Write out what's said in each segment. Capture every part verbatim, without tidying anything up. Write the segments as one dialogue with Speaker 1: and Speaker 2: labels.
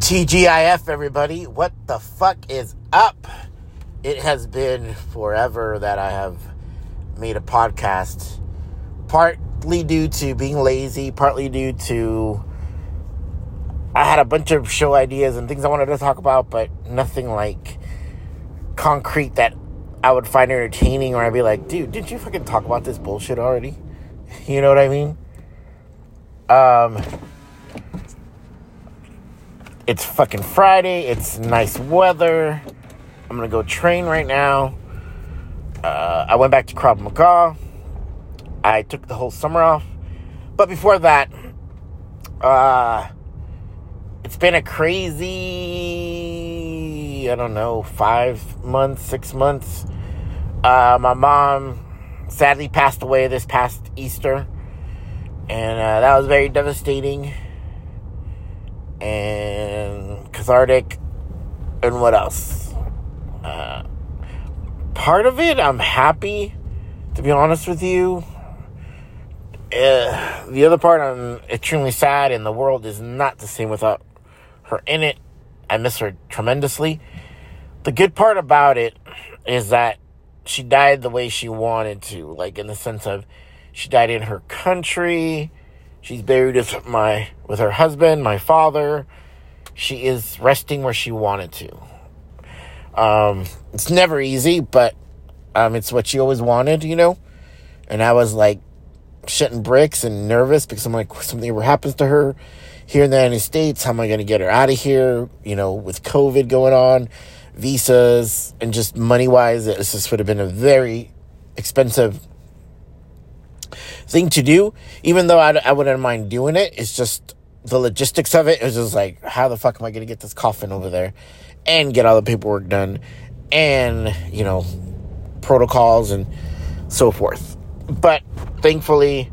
Speaker 1: T G I F, everybody. What the fuck is up? It has been forever that I have made a podcast. Partly due to being lazy, partly due to I had a bunch of show ideas and things I wanted to talk about, but nothing like concrete that I would find entertaining, or I'd be like, dude, didn't you fucking talk about this bullshit already? You know what I mean? Um... It's fucking Friday. It's nice weather. I'm going to go train right now. Uh, I went back to Krav Maga. I took the whole summer off. But before that, uh, it's been a crazy, I don't know, five months, six months. Uh, my mom sadly passed away this past Easter. And uh, that was very devastating. And cathartic, and what else? Uh, part of it, I'm happy, to be honest with you. Uh, the other part, I'm extremely sad, and the world is not the same without her in it. I miss her tremendously. The good part about it is that she died the way she wanted to, like in the sense of she died in her country. She's buried with my with her husband, my father. She is resting where she wanted to. Um, it's never easy, but um, it's what she always wanted, you know? And I was like shitting bricks and nervous because I'm like, something ever happens to her here in the United States, how am I going to get her out of here? You know, with COVID going on, visas, and just money-wise, this just would have been a very expensive thing to do. Even though I, I wouldn't mind doing it, it's just the logistics of it. It was just like, how the fuck am I going to get this coffin over there and get all the paperwork done and, you know, protocols and so forth. But thankfully,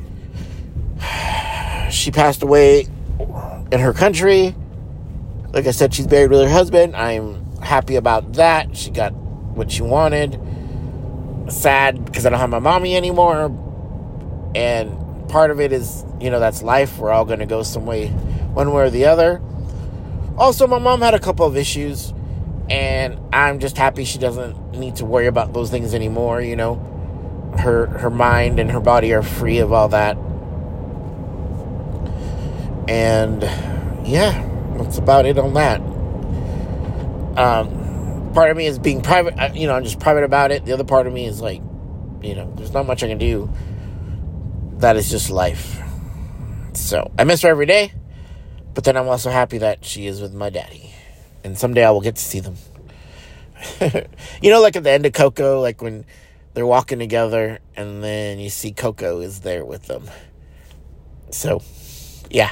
Speaker 1: she passed away in her country. Like I said, she's buried with her husband. I'm happy about that. She got what she wanted. Sad because I don't have my mommy anymore. And part of it is, you know, that's life. We're all going to go some way, one way or the other. Also, my mom had a couple of issues, and I'm just happy she doesn't need to worry about those things anymore, you know. Her her mind and her body are free of all that. And, yeah, that's about it on that. Um, part of me is being private, you know, I'm just private about it. The other part of me is like, you know, there's not much I can do. That is just life. So, I miss her every day. But then I'm also happy that she is with my daddy. And someday I will get to see them. You know, like at the end of Coco, like when they're walking together and then you see Coco is there with them. So, yeah.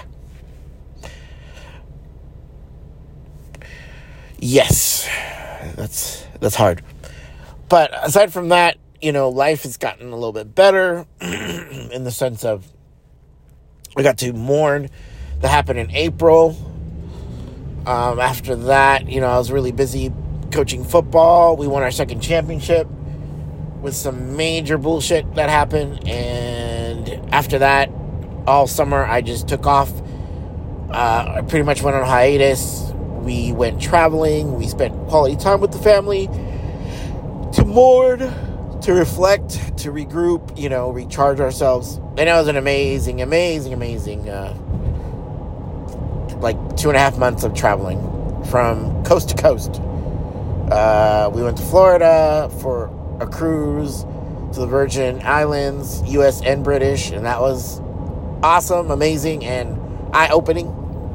Speaker 1: Yes. That's that's hard. But aside from that, you know, life has gotten a little bit better in the sense of we got to mourn that happened in April. Um, after that, you know, I was really busy coaching football. We won our second championship with some major bullshit that happened. And after that, all summer, I just took off. Uh, I pretty much went on hiatus. We went traveling. We spent quality time with the family to mourn, to reflect, to regroup, you know, recharge ourselves. And it was an amazing, amazing, amazing, uh, like two and a half months of traveling from coast to coast. Uh, we went to Florida for a cruise to the Virgin Islands, U S and British, and that was awesome, amazing, and eye-opening.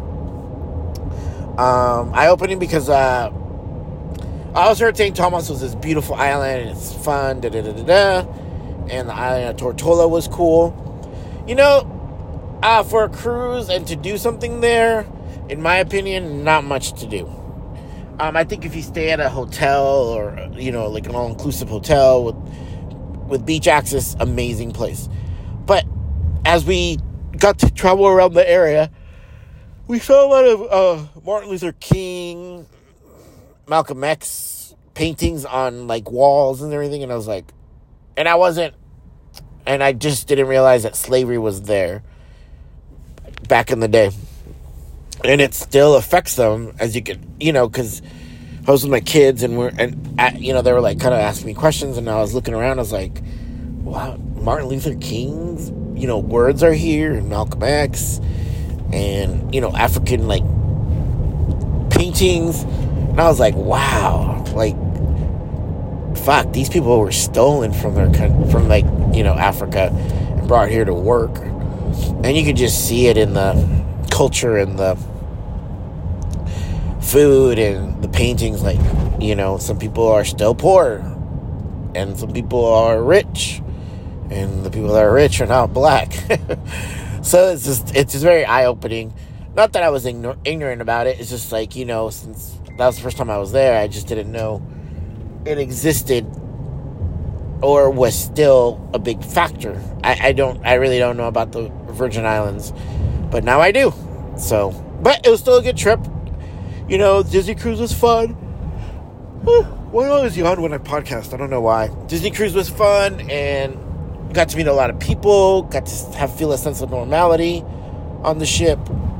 Speaker 1: Um, eye-opening because, uh, I was heard Saint Thomas was this beautiful island, and it's fun, da-da-da-da-da, and the island of Tortola was cool. You know, uh, for a cruise and to do something there, in my opinion, not much to do. Um, I think if you stay at a hotel or, you know, like an all-inclusive hotel with, with beach access, amazing place. But as we got to travel around the area, we saw a lot of uh, Martin Luther King, Malcolm X paintings on like walls and everything, and I was like, and I wasn't, and I just didn't realize that slavery was there back in the day. and it still affects them, as you could, you know, because I was with my kids, and we're, and at, you know, they were like kind of asking me questions, and I was looking around, I was like, wow, Martin Luther King's, you know, words are here, and Malcolm X, and, you know, African, like, paintings, and I was like, wow, like, fuck, these people were stolen from their, from, like, you know, Africa, and brought here to work, and you could just see it in the culture, and the food, and the paintings, like, you know, some people are still poor, and some people are rich, and the people that are rich are now black. So it's just, it's just very eye-opening. Not that I was igno- ignorant about it, it's just like, you know, since that was the first time I was there, I just didn't know it existed, or was still a big factor. I, I don't, I really don't know about the Virgin Islands, but now I do. So, but it was still a good trip. You know, Disney Cruise was fun. Why always yawn when I podcast? I don't know why. Disney Cruise was fun, and got to meet a lot of people, got to have feel a sense of normality on the ship.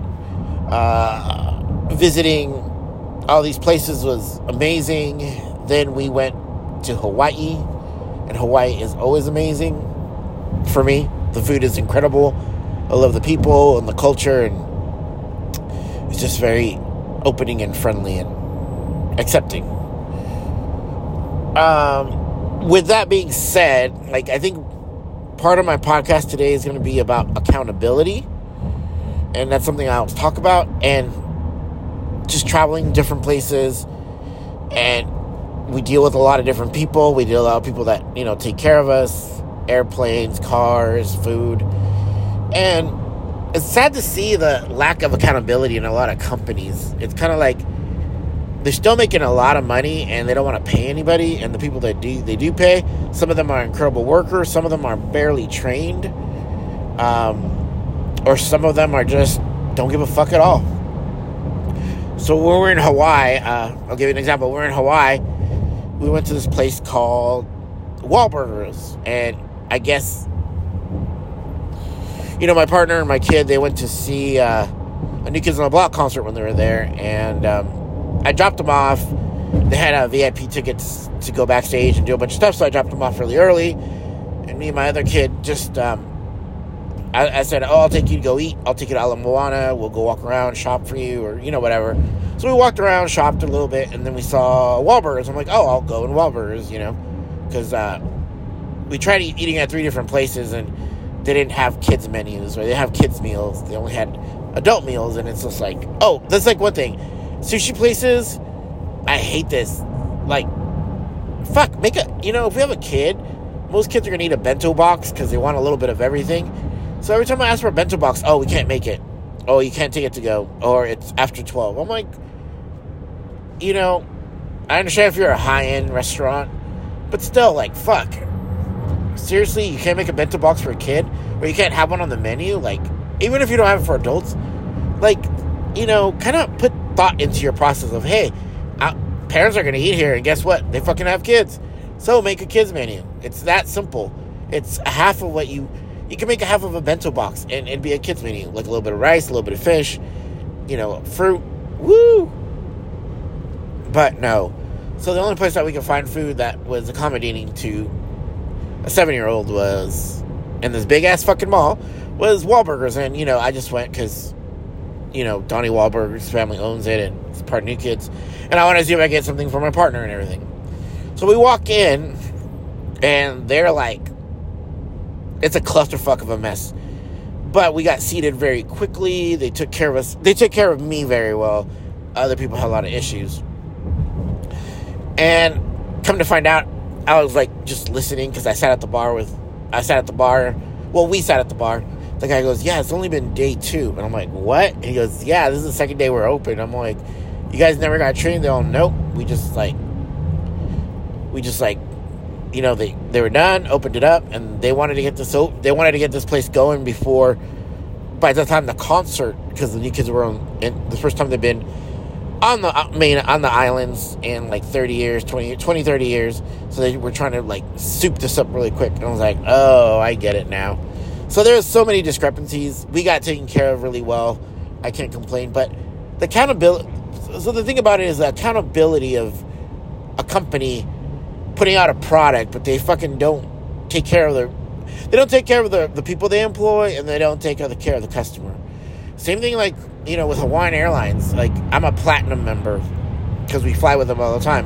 Speaker 1: Uh, visiting all these places was amazing. Then we went to Hawaii, and Hawaii is always amazing for me. The food is incredible. I love the people and the culture, and it's just very opening and friendly and accepting. Um, with that being said, like, I think part of my podcast today is going to be about accountability, and that's something I'll talk about, and just traveling different places, and we deal with a lot of different people. We deal with a lot of people that, you know, take care of us, airplanes, cars, food, and it's sad to see the lack of accountability in a lot of companies. It's kind of like they're still making a lot of money, and they don't want to pay anybody, and the people that do, they do pay, some of them are incredible workers, some of them are barely trained, um, or some of them are just don't give a fuck at all. So when we're in Hawaii, uh, I'll give you an example. We're in Hawaii, we went to this place called Wahlburgers, and I guess, you know, my partner and my kid, they went to see uh, a New Kids on the Block concert when they were there, and um, I dropped them off. They had uh, V I P tickets to go backstage and do a bunch of stuff, so I dropped them off really early, and me and my other kid just, um, I, I said, oh, I'll take you to go eat, I'll take you to Ala Moana, we'll go walk around, shop for you, or, you know, whatever. So we walked around, shopped a little bit, and then we saw Wahlburgers. I'm like, oh, I'll go in Wahlburgers, you know, because uh, we tried eat, eating at three different places, and they didn't have kids menus, or they have kids meals. They only had adult meals, and it's just like, oh, that's like one thing. Sushi places, I hate this. Like, fuck, make a, you know, if we have a kid, most kids are going to eat a bento box because they want a little bit of everything. So every time I ask for a bento box, oh, we can't make it. Oh, you can't take it to go. Or it's after twelve. I'm like, you know, I understand if you're a high-end restaurant, but still, like, fuck. Seriously, you can't make a bento box for a kid? Or you can't have one on the menu? Like, even if you don't have it for adults, like, you know, kind of put thought into your process of, hey, I, parents are going to eat here, and guess what? They fucking have kids. So make a kids menu. It's that simple. It's half of what you... You can make a half of a bento box, and it'd be a kids menu. Like a little bit of rice, a little bit of fish, you know, fruit. Woo! But no. So the only place that we could find food that was accommodating to a seven-year-old was in this big-ass fucking mall, was Wahlburgers. And, you know, I just went because, you know, Donnie Wahlberg's family owns it, and it's part of New Kids. And I wanted to see if I could get something for my partner and everything. So we walk in, and they're like, it's a clusterfuck of a mess. But we got seated very quickly. They took care of us. They took care of me very well. Other people had a lot of issues. And come to find out, I was like just listening because I sat at the bar with, I sat at the bar. Well, we sat at the bar. The guy goes, yeah, it's only been day two. And I'm like, what? And he goes, yeah, this is the second day we're open. I'm like, you guys never got trained? They're all, nope. We just like, we just like, you know, they, they were done, opened it up, and they wanted to get this op- they wanted to get this place going before, by the time the concert, because the New Kids were on, and the first time they've been on the main on the islands in like thirty years, twenty, twenty, thirty years, so they were trying to like soup this up really quick, and I was like, oh, I get it now. So there's so many discrepancies. We got taken care of really well. I can't complain, but the accountability. So the thing about it is the accountability of a company putting out a product, but they fucking don't take care of their, they don't take care of the, the people they employ, and they don't take care of the customer. Same thing like, you know, with Hawaiian Airlines. Like, I'm a platinum member because we fly with them all the time.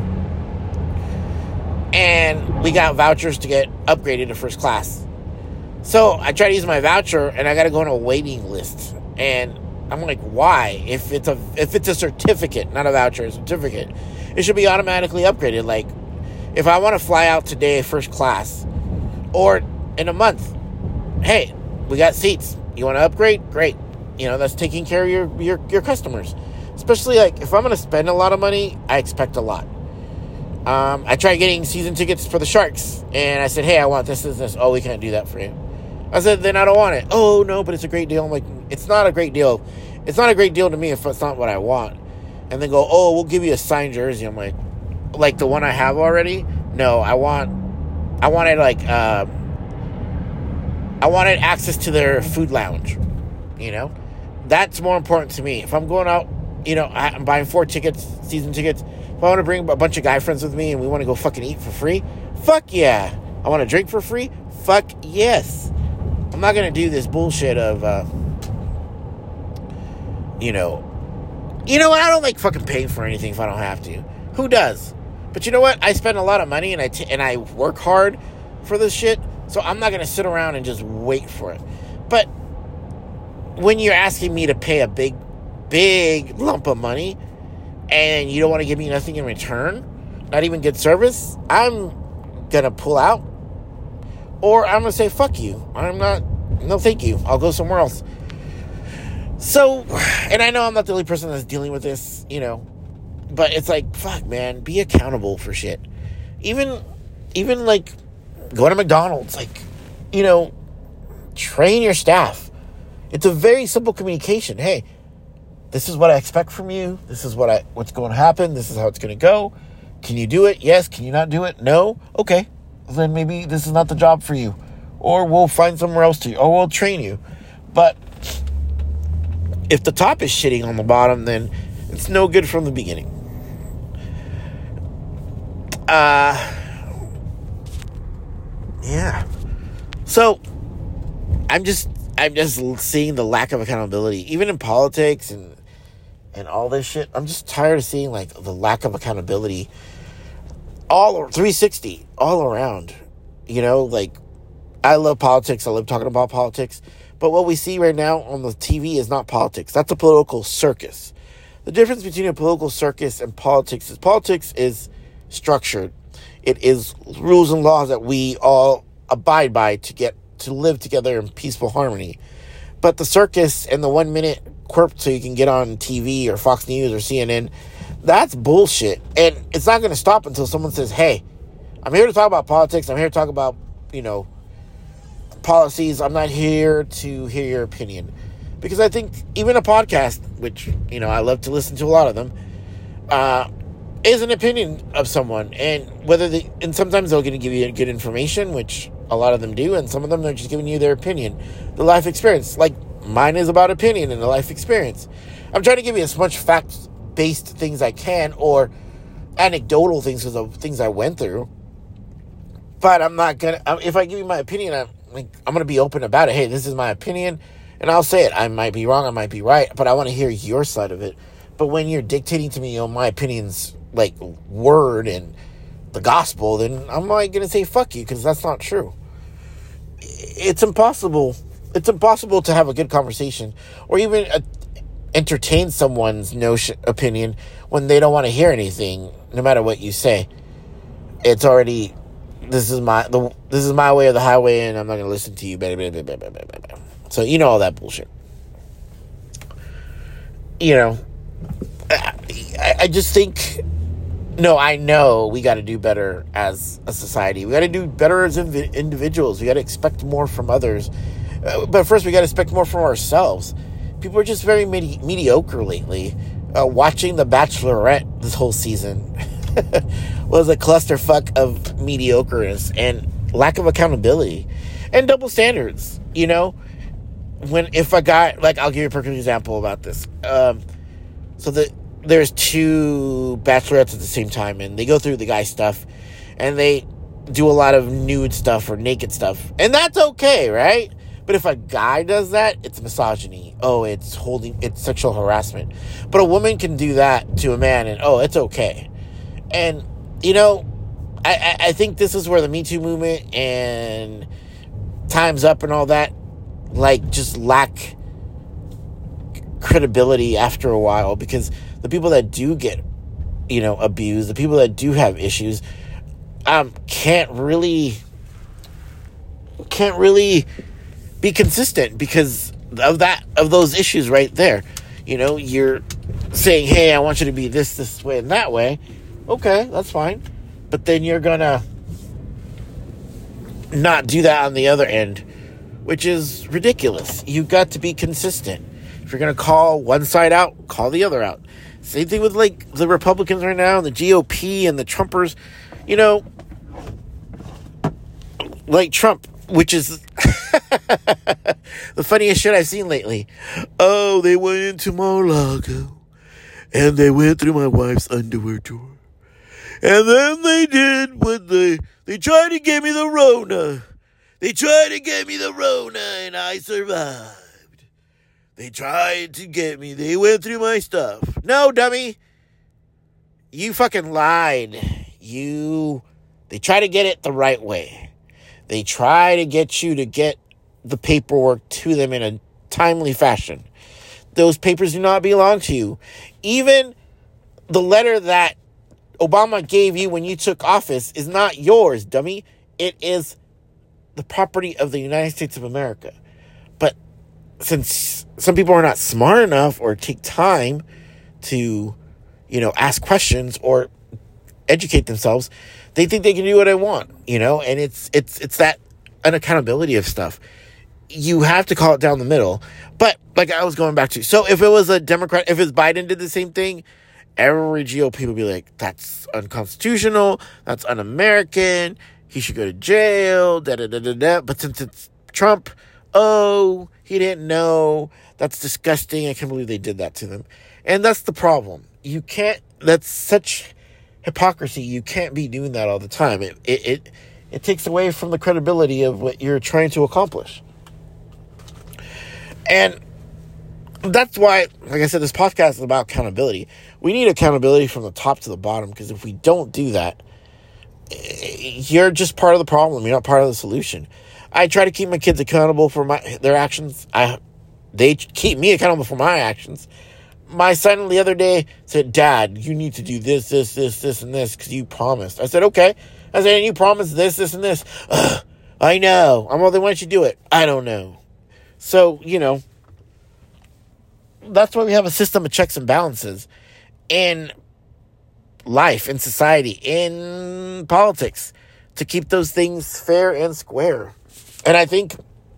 Speaker 1: And we got vouchers to get upgraded to first class. So I try to use my voucher, and I got to go on a waiting list. And I'm like, why? If it's a if it's a certificate, not a voucher, a certificate, it should be automatically upgraded. Like, if I want to fly out today first class, or in a month, hey, we got seats. You want to upgrade? Great. You know, that's taking care of your, your, your customers. Especially, like, if I'm going to spend a lot of money, I expect a lot. Um, I tried getting season tickets for the Sharks, and I said, hey, I want this, this, this. Oh, we can't do that for you. I said, then I don't want it. Oh, no, but it's a great deal. I'm like, it's not a great deal. It's not a great deal to me if it's not what I want. And then go, oh, we'll give you a signed jersey. I'm like, like the one I have already? No, I want, I wanted, like, uh, I wanted access to their food lounge, you know? That's more important to me. If I'm going out, you know, I'm buying four tickets, season tickets. If I want to bring a bunch of guy friends with me and we want to go fucking eat for free, fuck yeah. I want to drink for free, fuck yes. I'm not going to do this bullshit of, uh, you know, you know what? I don't like fucking paying for anything if I don't have to. Who does? But you know what? I spend a lot of money and I, t- and I work hard for this shit, so I'm not going to sit around and just wait for it. But when you're asking me to pay a big, big lump of money and you don't want to give me nothing in return, not even good service, I'm going to pull out. Or I'm going to say, fuck you. I'm not, no thank you. I'll go somewhere else. So, and I know I'm not the only person that's dealing with this, you know, but it's like, fuck, man, be accountable for shit. Even, even like, go to McDonald's, like, you know, train your staff. It's a very simple communication. Hey, this is what I expect from you. This is what I, what's going to happen. This is how it's going to go. Can you do it? Yes. Can you not do it? No. Okay. Then maybe this is not the job for you, or we'll find somewhere else to you, or we'll train you. But if the top is shitting on the bottom, then it's no good from the beginning. Uh, yeah. So I'm just, I'm just seeing the lack of accountability, even in politics and, and all this shit. I'm just tired of seeing like the lack of accountability all three sixty, all around. You know, like, I love politics. I love talking about politics. But what we see right now on the T V is not politics. That's a political circus. The difference between a political circus and politics is politics is structured. It is rules and laws that we all abide by to get to live together in peaceful harmony. But the circus and the one minute quirk so you can get on T V or Fox News or C N N, that's bullshit. And it's not going to stop until someone says, hey, I'm here to talk about politics. I'm here to talk about, you know, policies. I'm not here to hear your opinion. Because I think even a podcast, which, you know, I love to listen to a lot of them, uh, is an opinion of someone. And whether they, and sometimes they're going to give you good information, which a lot of them do, and some of them they're just giving you their opinion, the life experience. Like mine is about opinion and the life experience. I'm trying to give you as much fact-based things I can, or anecdotal things because of things I went through. But I'm not gonna. If I give you my opinion, I'm like I'm gonna be open about it. Hey, this is my opinion, and I'll say it. I might be wrong, I might be right, but I want to hear your side of it. But when you're dictating to me, you know, my opinion's like word and the gospel, then I'm like gonna say fuck you, because that's not true. It's impossible. It's impossible to have a good conversation or even uh, entertain someone's notion opinion when they don't want to hear anything, no matter what you say. It's already. This is my the this is my way or the highway, and I'm not gonna listen to you. Blah, blah, blah, blah, blah, blah, blah. So you know all that bullshit. You know, I, I just think. No, I know we got to do better as a society. We got to do better as inv- individuals. We got to expect more from others, uh, but first we got to expect more from ourselves. People are just very medi- mediocre lately. Uh, watching The Bachelorette this whole season was a clusterfuck of mediocreness and lack of accountability and double standards. You know, when if a guy, like, I'll give you a perfect example about this. Um, So the, there's two bachelorettes at the same time, and they go through the guy's stuff, and they do a lot of nude stuff or naked stuff. And that's okay, right? But if a guy does that, it's misogyny. Oh, it's holding, it's sexual harassment. But a woman can do that to a man, and oh, it's okay. And, you know, I, I, I think this is where the Me Too movement and Time's Up and all that, like, just lack credibility after a while, because the people that do get, you know, abused, the people that do have issues, um, can't really, can't really be consistent because of that, of those issues right there. You know, you're saying, hey, I want you to be this, this way, and that way. Okay, that's fine. But then you're gonna not do that on the other end, which is ridiculous. You've got to be consistent. If you're going to call one side out, call the other out. Same thing with, like, the Republicans right now, and the G O P and the Trumpers. You know, like Trump, which is the funniest shit I've seen lately. Oh, they went into Mar-a-Lago, and they went through my wife's underwear drawer. And then they did what they, they tried to give me the Rona. They tried to get me the Rona, and I survived. They tried to get me. They went through my stuff. No, dummy. You fucking lied. You, they try to get it the right way. They try to get you to get the paperwork to them in a timely fashion. Those papers do not belong to you. Even the letter that Obama gave you when you took office is not yours, dummy. It is the property of the United States of America. But since some people are not smart enough or take time to, you know, ask questions or educate themselves, they think they can do what they want, you know, and it's, it's, it's that unaccountability of stuff. You have to call it down the middle. But like I was going back to, so if it was a Democrat, if it's Biden did the same thing, every G O P would be like, that's unconstitutional, that's un-American, he should go to jail, da da da da da. But since it's Trump, oh, he didn't know, that's disgusting, I can't believe they did that to them. And that's the problem. You can't, that's such hypocrisy, you can't be doing that all the time. It, it, it, it takes away from the credibility of what you're trying to accomplish. And that's why, like I said, this podcast is about accountability. We need accountability from the top to the bottom, because if we don't do that, you're just part of the problem. You're not part of the solution. I try to keep my kids accountable for my their actions. I they keep me accountable for my actions. My son the other day said, Dad, you need to do this, this, this, this, and this, because you promised. I said, okay. I said, and you promised this, this, and this. Ugh, I know. I'm all, then why don't you do it? I don't know. So, you know, that's why we have a system of checks and balances in life, in society, in politics, to keep those things fair and square. And I think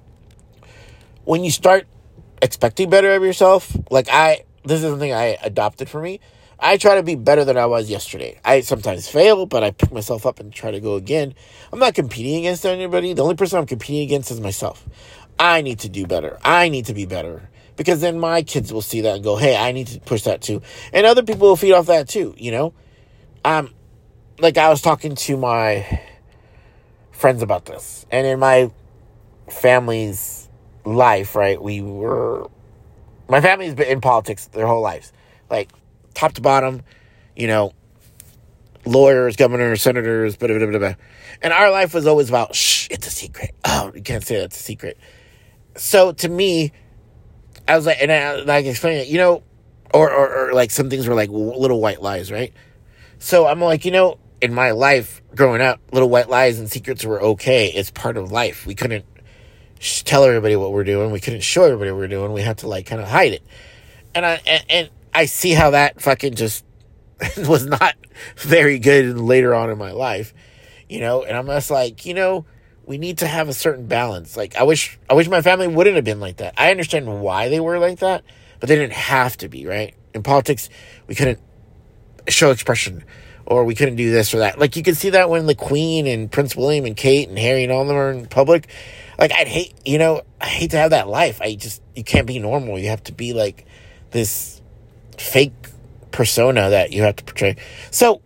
Speaker 1: when you start expecting better of yourself, like I, this is something I adopted for me. I try to be better than I was yesterday. I sometimes fail, but I pick myself up and try to go again. I'm not competing against anybody. The only person I'm competing against is myself. I need to do better. I need to be better. Because then my kids will see that and go, hey, I need to push that too. And other people will feed off that too, you know? Um, like I was talking to my friends about this. And in my family's life, right, we were... My family's been in politics their whole lives. Like, top to bottom, you know, lawyers, governors, senators, blah, blah, blah, blah. And our life was always about, shh, it's a secret. Oh, you can't say that's a secret. So to me, I was like, and I like explaining it, you know, or, or, or like some things were like little white lies, right? So I'm like, you know, in my life growing up, little white lies and secrets were okay. It's part of life. We couldn't sh- tell everybody what we're doing. We couldn't show everybody what we're doing. We had to like kind of hide it. And I, and, and I see how that fucking just was not very good later on in my life, you know, and I'm just like, you know, we need to have a certain balance. Like, I wish, I wish my family wouldn't have been like that. I understand why they were like that, but they didn't have to be, right? In politics, we couldn't show expression, or we couldn't do this or that. Like, you can see that when the Queen and Prince William and Kate and Harry and all of them are in public. Like, I'd hate, you know, I hate to have that life. I just, you can't be normal. You have to be like this fake persona that you have to portray. So,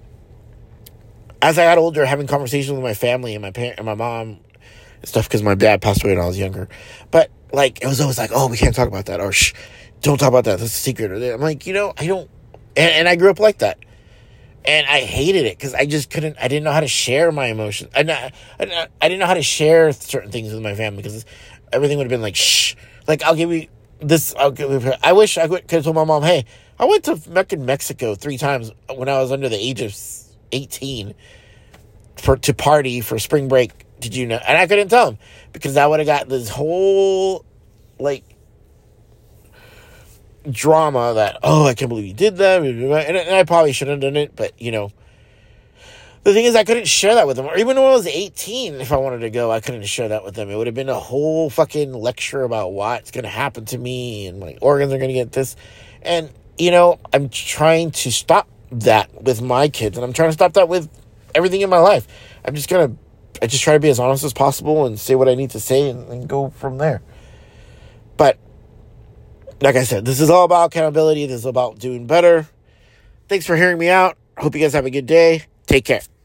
Speaker 1: as I got older, having conversations with my family and my parent and my mom and stuff, because my dad passed away when I was younger. But, like, it was always like, oh, we can't talk about that. Or, shh, don't talk about that. That's a secret. Or I'm like, you know, I don't. And, and I grew up like that. And I hated it because I just couldn't, I didn't know how to share my emotions. I, I, I, I didn't know how to share certain things with my family because everything would have been like, shh. Like, I'll give you this. I'll give you, I wish I could have told my mom, hey, I went to fucking Mexico three times when I was under the age of eighteen for to party for spring break. Did you know? And I couldn't tell him because I would have got this whole, like, drama that, oh, I can't believe you did that, and I probably shouldn't have done it, but, you know, the thing is, I couldn't share that with them, or even when I was eighteen, if I wanted to go, I couldn't share that with them. It would have been a whole fucking lecture about what's going to happen to me, and my organs are going to get this, and, you know, I'm trying to stop that with my kids, and I'm trying to stop that with everything in my life. I'm just going to, I just try to be as honest as possible, and say what I need to say, and, and go from there. But, like I said, this is all about accountability. This is about doing better. Thanks for hearing me out. Hope you guys have a good day. Take care.